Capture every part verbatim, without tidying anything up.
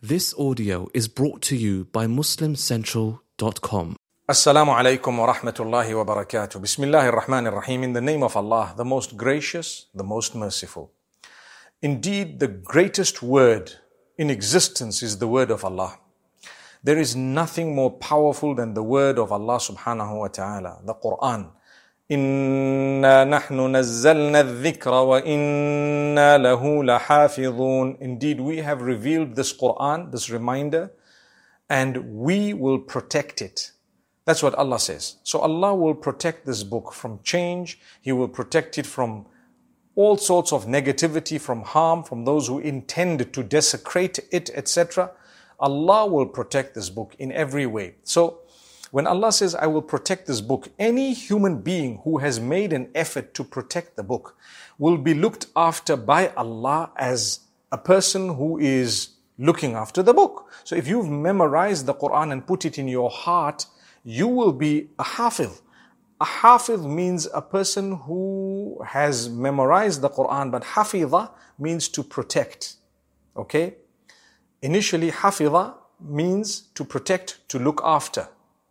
This audio is brought to you by muslim central dot com. Assalamu alaikum wa rahmatullahi wa barakatuh. Bismillahir Rahmanir Rahim. In the name of Allah, the most gracious, the most merciful. Indeed, the greatest word in existence is the word of Allah. There is nothing more powerful than the word of Allah subhanahu wa ta'ala, the Quran. Inna nahnu nazzalna al-dhikra wa inna lahu lahafidhun. Indeed, we have revealed this Quran, this reminder, and we will protect it. That's what Allah says. So Allah will protect this book from change. He will protect it from all sorts of negativity, from harm, from those who intend to desecrate it, et cetera. Allah will protect this book in every way. So when Allah says, I will protect this book, any human being who has made an effort to protect the book will be looked after by Allah as a person who is looking after the book. So if you've memorized the Quran and put it in your heart, you will be a hafiz. A hafiz means a person who has memorized the Quran, but hafiza means to protect. Okay? Initially, hafiza means to protect, to look after.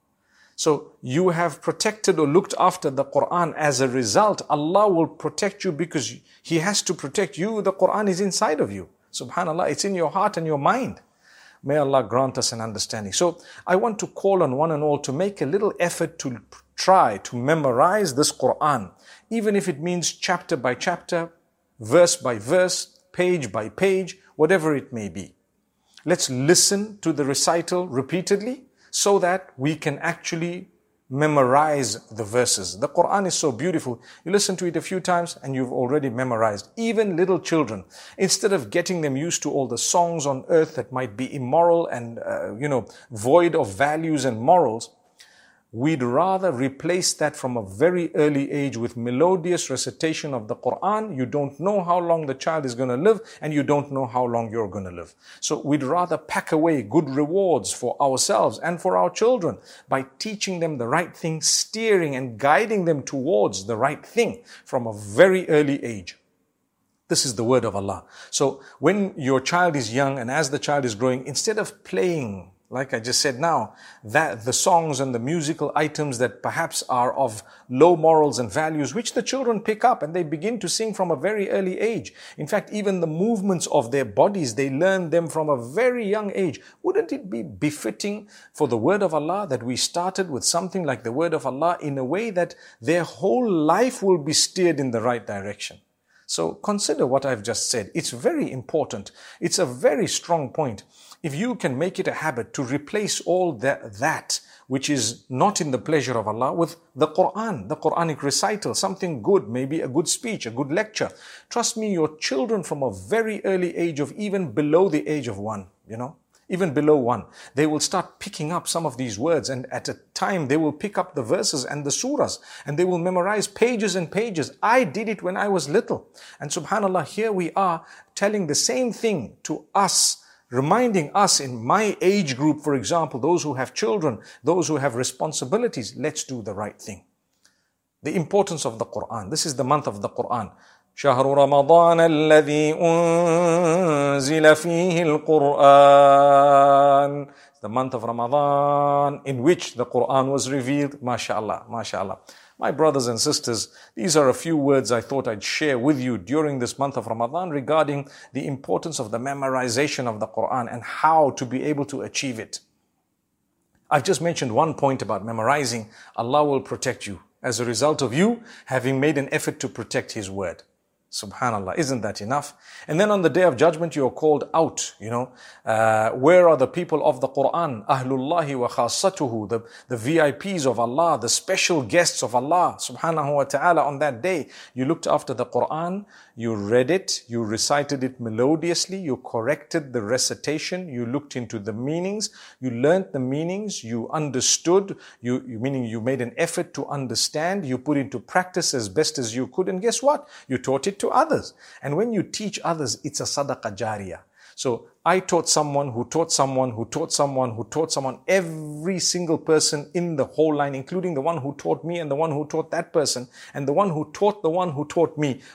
So you have protected or looked after the Quran. As a result, Allah will protect you because He has to protect you. The Quran is inside of you. Subhanallah, it's in your heart and your mind. May Allah grant us an understanding. So I want to call on one and all to make a little effort to try to memorize this Quran, even if it means chapter by chapter, verse by verse, page by page, whatever it may be. Let's listen to the recital repeatedly so that we can actually memorize the verses. The Quran is so beautiful. You listen to it a few times and you've already memorized. Even little children, instead of getting them used to all the songs on earth that might be immoral and, uh, you know, void of values and morals, we'd rather replace that from a very early age with melodious recitation of the Quran. You don't know how long the child is going to live, and you don't know how long you're going to live. So we'd rather pack away good rewards for ourselves and for our children by teaching them the right thing, steering and guiding them towards the right thing from a very early age. This is the word of Allah. So when your child is young and as the child is growing, instead of playing, like I just said now, that the songs and the musical items that perhaps are of low morals and values, which the children pick up and they begin to sing from a very early age. In fact, even the movements of their bodies, they learn them from a very young age. Wouldn't it be befitting for the word of Allah that we started with something like the word of Allah in a way that their whole life will be steered in the right direction? So consider what I've just said. It's very important. It's a very strong point. If you can make it a habit to replace all that, that which is not in the pleasure of Allah with the Quran, the Quranic recital, something good, maybe a good speech, a good lecture. Trust me, your children from a very early age of even below the age of one, you know, even below one, they will start picking up some of these words, and at a time they will pick up the verses and the surahs and they will memorize pages and pages. I did it when I was little. And subhanallah, here we are telling the same thing to us, reminding us in my age group, for example, those who have children, those who have responsibilities, let's do the right thing. The importance of the Quran. This is the month of the Quran. شهر رمضان الذي أنزل فيه القرآن. The month of Ramadan in which the Quran was revealed. MashaAllah, MashaAllah. My brothers and sisters, these are a few words I thought I'd share with you during this month of Ramadan regarding the importance of the memorization of the Quran and how to be able to achieve it. I've just mentioned one point about memorizing. Allah will protect you as a result of you having made an effort to protect His word. Subhanallah, isn't that enough? And then on the day of judgment, you are called out, you know. Uh, where are the people of the Quran? Ahlullahi wa khassatuhu, the, the V I Ps of Allah, the special guests of Allah, subhanahu wa ta'ala. On that day, you looked after the Quran, you read it, you recited it melodiously, you corrected the recitation, you looked into the meanings, you learnt the meanings, you understood, you, you meaning you made an effort to understand, you put into practice as best as you could, and guess what? You taught it to others. And when you teach others, it's a sadaqah jariyah. So I taught someone who taught someone who taught someone who taught someone. Every single person in the whole line, including the one who taught me and the one who taught that person and the one who taught the one who taught me, would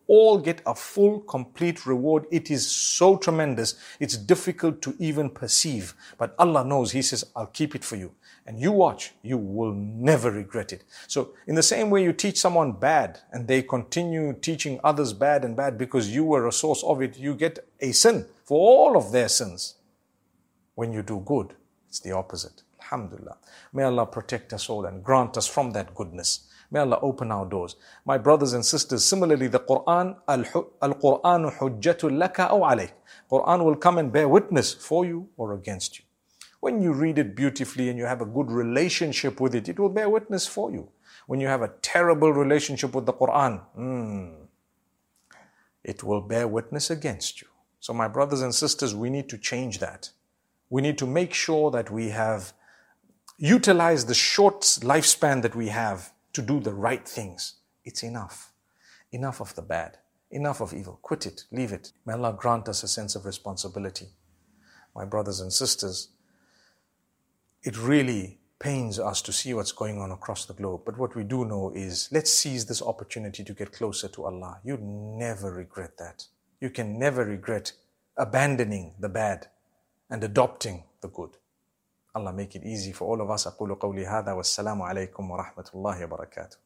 all get a full, complete reward. It is so tremendous, it's difficult to even perceive. But Allah knows, He says, I'll keep it for you. And you watch, you will never regret it. So in the same way you teach someone bad and they continue teaching others bad and bad because you were a source of it, you get a sin for all of their sins. When you do good, it's the opposite. Alhamdulillah. May Allah protect us all and grant us from that goodness. May Allah open our doors. My brothers and sisters, similarly the Quran, Al-Qur'anu hujjatul laka aw alayk. Quran will come and bear witness for you or against you. When you read it beautifully and you have a good relationship with it, it will bear witness for you. When you have a terrible relationship with the Quran, mm, it will bear witness against you. So my brothers and sisters, we need to change that. We need to make sure that we have utilized the short lifespan that we have to do the right things. It's enough. Enough of the bad. Enough of evil. Quit it. Leave it. May Allah grant us a sense of responsibility. My brothers and sisters, it really pains us to see what's going on across the globe. But what we do know is, let's seize this opportunity to get closer to Allah. You'd never regret that. You can never regret abandoning the bad and adopting the good. Allah make it easy for all of us. أقول قولي هذا والسلام عليكم ورحمة الله وبركاته.